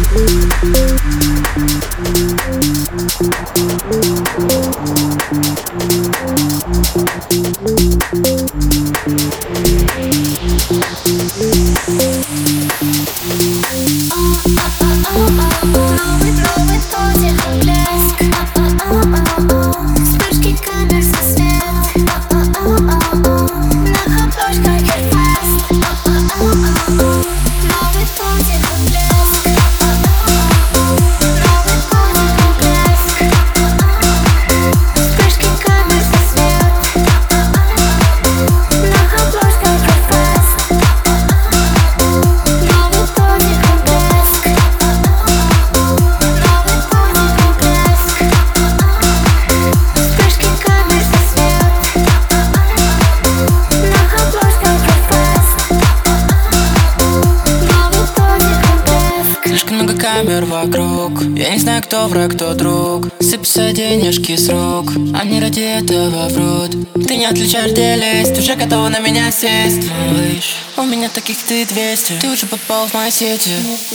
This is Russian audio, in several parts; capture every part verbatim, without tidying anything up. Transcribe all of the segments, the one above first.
Камер вокруг, я не знаю, кто враг, кто друг. Сыпятся денежки с рук, а мне ради этого врут. Ты не отличаешь, где лезть, ты уже готова на меня сесть. Малыш, у меня таких ты двести, ты уже попал в мои сети.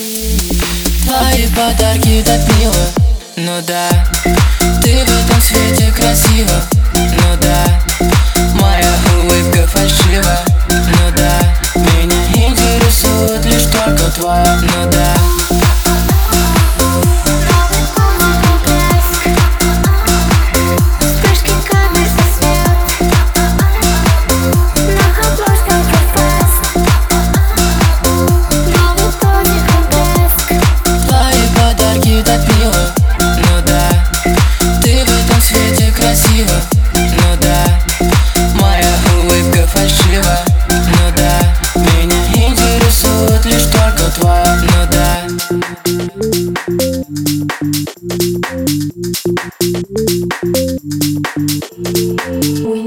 Твои подарки так мило, ну да. Ты в этом свете красива, ну да. Моя улыбка фальшива, ну да. Меня интересует лишь только твоя, ну да. We